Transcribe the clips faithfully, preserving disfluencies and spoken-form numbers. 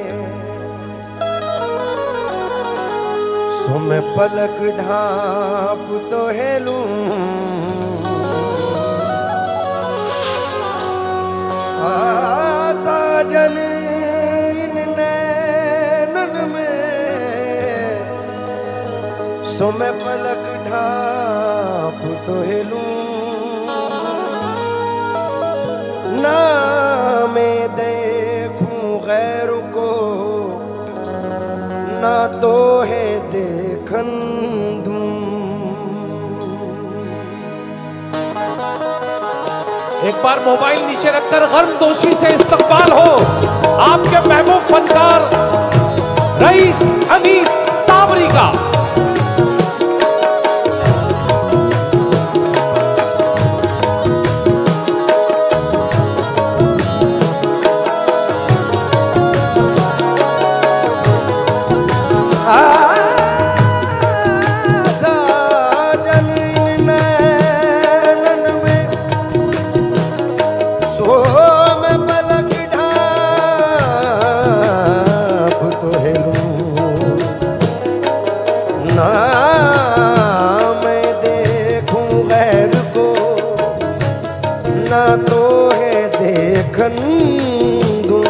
सो मैं पलक ढाप तो हेलूं साजन इन नैनन में, सो मैं पलक ढाप तो हेलूं ना मैं देखूं गैर को ना तो है देखन दूं। एक बार मोबाइल नीचे रखकर गर्म दोषी से इस्तकबाल हो आपके महबूब फनकार रईस अनीस साबरी का। तो है देखन दूं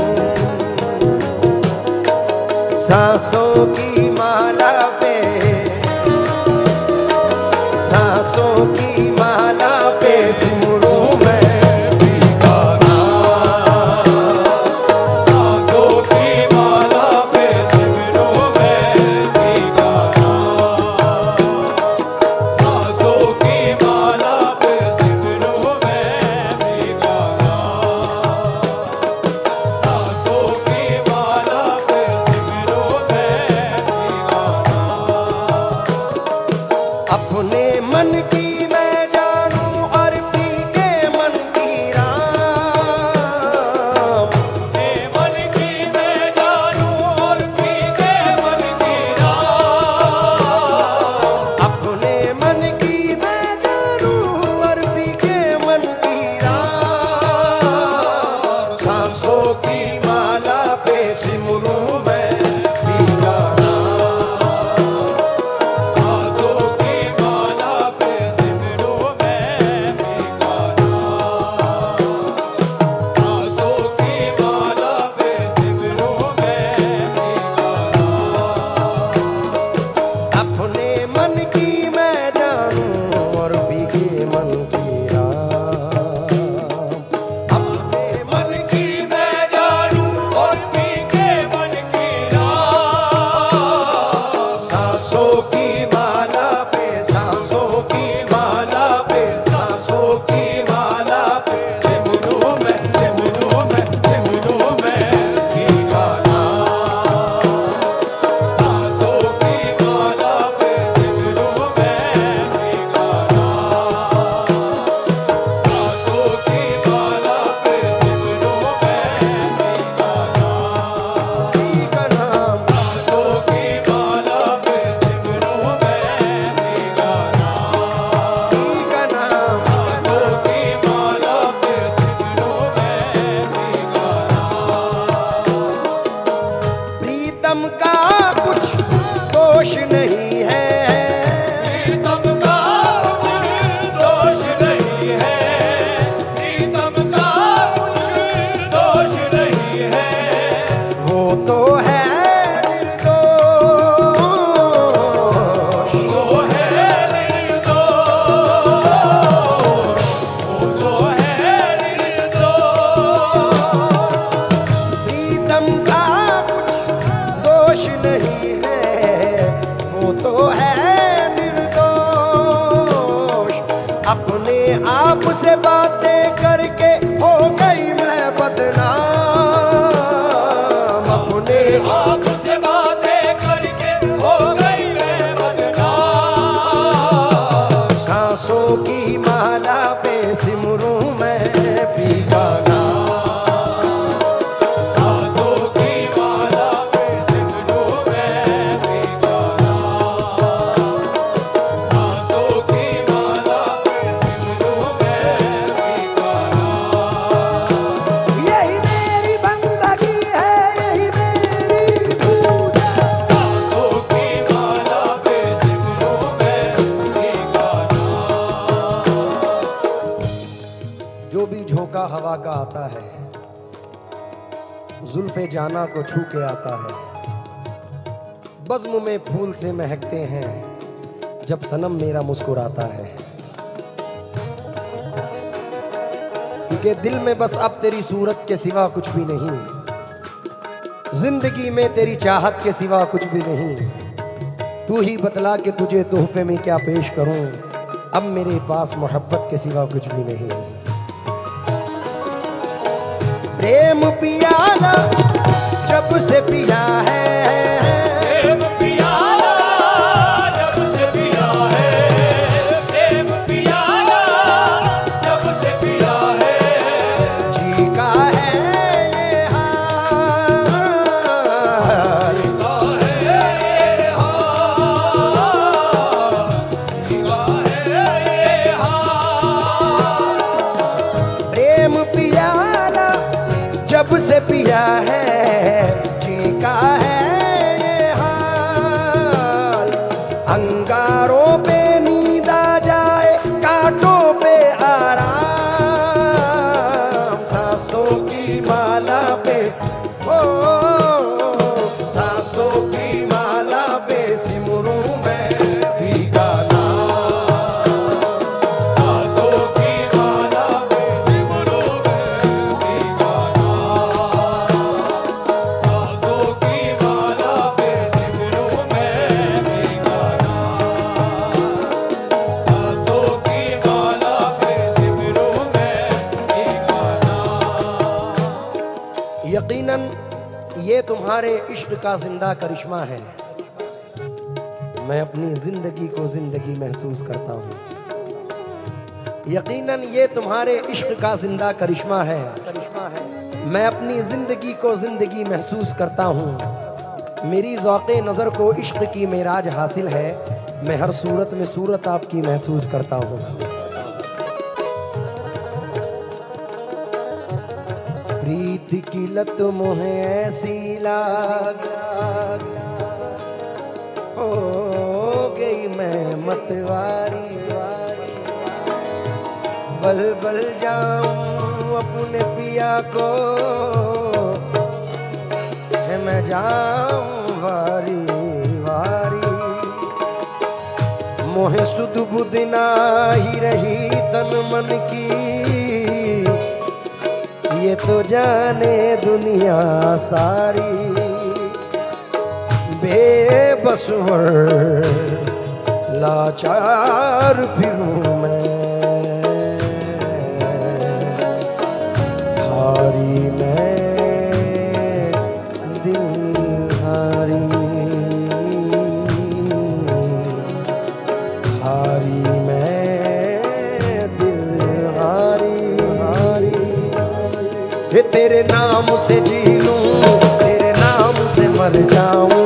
सांसों की माला पे, सांसों की माला पे सिमरूं मैं बीगाना, सांसों की माला पे सिमरूं मैं बीगाना, सांसों की माला पे सिमरूं मैं बीगाना, सांसों की माला पे सिमरूं मैं बीगाना। अपने मन की मैं जानूं और पी के मन की राम, अपने मन की मैं जानूं और पी के मन की राम, अपने मन की मैं जानूं और पी के मन की राम, सांसों की माला पे सिमरूं मैं बीगाना, सांसों की माला पे सिमरूं मैं बीगाना, सांसों की माला पे सिमरूं मैं बीगाना। अपने मन की मैं जानूं और बीगे मन की राम, अपने मन की मैं जानूं और बीगे मन की राम, सांसों की माला पे, सांसों की माला पे, सांसों की माला पे सिमरूं मैं, सिमरूं मैं, सिमरूं मैं बीगाना, सांसों की माला पे सिमरूं मैं बीगाना, सांसों की माला पे सिमरूं मैं बीगाना, बीगाना, सांसों की माला पे सिमरूं मैं बीगाना, बीगाना, सांसों की माला पे सिमरूं मैं बीगाना। प्रीतम का कुछ दोष नहीं है, प्रीतम का कुछ दोष नहीं है, प्रीतम का कुछ दोष नहीं है, वो तो है निर्दोष, वो है निर्दोष, वो तो है निर्दोष। प्रीतम का कुछ दोष नहीं है, वो तो है निर्दोष, अपने आप से बातें करके हो गई मैं बदनाम, अपने आप से बातें करके हो गई मैं बदनाम, सांसों की माला पे सिमरूं मैं बीगाना, सांसों की माला पे सिमरूं मैं बीगाना, सांसों की माला पे सिमरूं मैं बीगाना। यही मेरी बंदगी है, यही मेरी आका आता है, जुल्फे जाना को छू के आता है। बज़्म में फूल से महकते हैं जब सनम मेरा मुस्कुराता है। क्योंकि दिल में बस अब तेरी सूरत के सिवा कुछ भी नहीं, जिंदगी में तेरी चाहत के सिवा कुछ भी नहीं। तू ही बतला के तुझे तोहफे में क्या पेश करूं, अब मेरे पास मोहब्बत के सिवा कुछ भी नहीं। प्रेम पियाला जब से पिया है, प्रेम पियाला जब से पिया है, प्रेम पियाला जब से पिया है, जी का है ये हाल, का है ये हाल, का है ये हाल। प्रेम पियाला जब से पिया है, जी का है ये हाल। अंगारों पे नींद आ जाए, कांटों पे आराम, सांसों की माला पे ओ, सांसों की माला पे सिमरूं मैं भीगा नाम, सांसों की माला पे सिमरूं मैं भीगा नाम, सांसों की माला पे सिमरूं मैं भीगा नाम, सांसों की माला पे सिमरूं मैं भीगा नाम। यकीनन ये तुम्हारे इश्क का जिंदा करिश्मा है। मैं अपनी जिंदगी को जिंदगी महसूस करता हूँ। यकीनन ये तुम्हारे इश्क का जिंदा करिश्मा है, करिश्मा है। मैं अपनी जिंदगी को जिंदगी महसूस करता हूँ। मेरी ज़ौक़े नज़र को इश्क की मेराज हासिल है। मैं हर सूरत में सूरत आपकी महसूस करता हूँ। प्रीत की लत मोहे ऐसी लाग हो गई मैं मतवारी, बल बल जाऊं अपने पिया को है मैं जाऊं वारी वारी। मोहे सुध बुध नाही रही तन मन की, ये तो जाने दुनिया सारी। बेबस और लाचार फिरूं मैं, हारी मैं दिल हारी, हारी मैं दिल हारी हारी। हे तेरे नाम से जी लूं, तेरे नाम से मर जाऊं,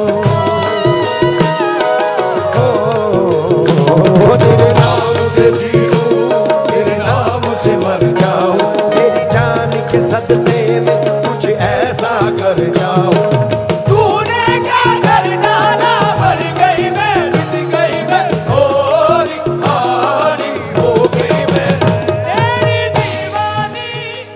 ओ तेरे नाम से जी लूं, तेरे नाम से मर जाऊं। तेरी जान के सदक़े में कुछ ऐसा कर जाऊं। तूने क्या कर डाला, मर गई मैं, मिट गई मैं, होरी हारी हो गई मैं, तेरी दीवानी,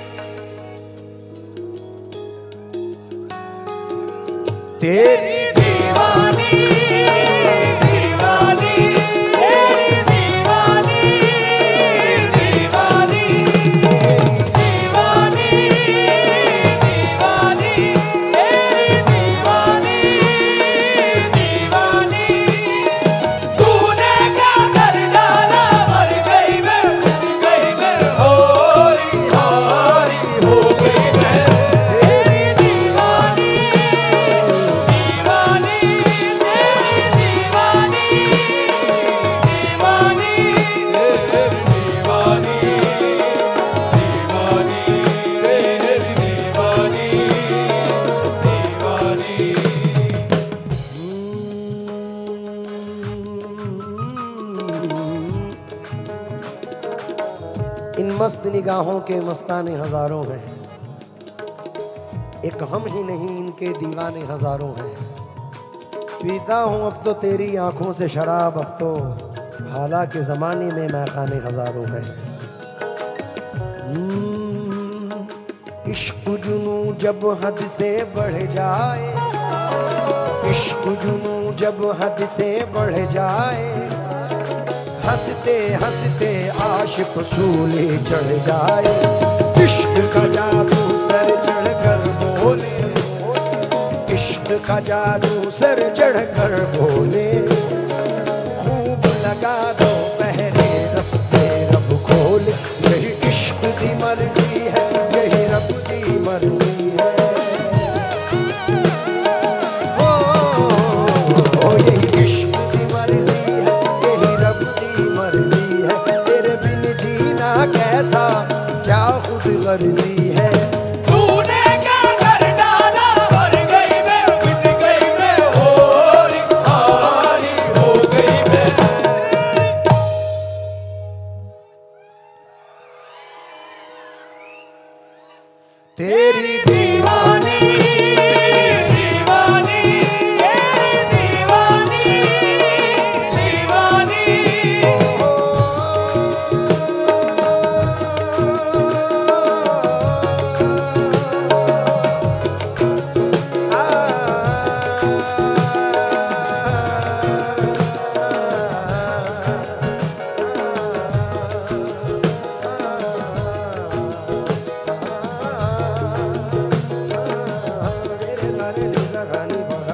तेरी दीवानी, दीवानी, तेरी दीवानी, दीवानी, दीवानी, दीवानी, तेरी दीवानी, दीवानी। तूने क्या कर डाला, मर गई मैं, मिट गई मैं, होरी हारी हो गई मैं, तेरी दीवानी, दीवानी, तेरी दीवानी, दीवानी, तेरी दीवानी, दीवानी, तेरी दीवानी, दीवानी। इन मस्त निगाहों के मस्ताने हजारों हैं, एक हम ही नहीं इनके दीवाने हजारों हैं। पीता हूँ अब तो तेरी आंखों से शराब, अब तो हालांकि ज़माने में मैखाने हजारों हैं। इश्क जुनू जब हद से बढ़ जाए, इश्क जुनू जब हद से बढ़ जाए, हंसते हंसते आशिक सूले चढ़ जाए। इश्क का जादू सर चढ़ कर बोले, इश्क का जादू सर चढ़ कर बोले, खूब लगा दो पहले रस्ते रब खोले। यही इश्क की मर्जी है, यही रब की मर्जी है। ओ, ओ यही इश्क की मर्जी है, यही रब की मर्जी है। तेरे बिन जीना कैसा, क्या खुद गर्जी है। तूने क्या कर डाला, मर गई मैं, मिट गई मैं, होरी हारी हो गई मैं। तेरी दीवानी दीवानी तेरी दीवानी दीवानी। तेरे सारे लीला गानी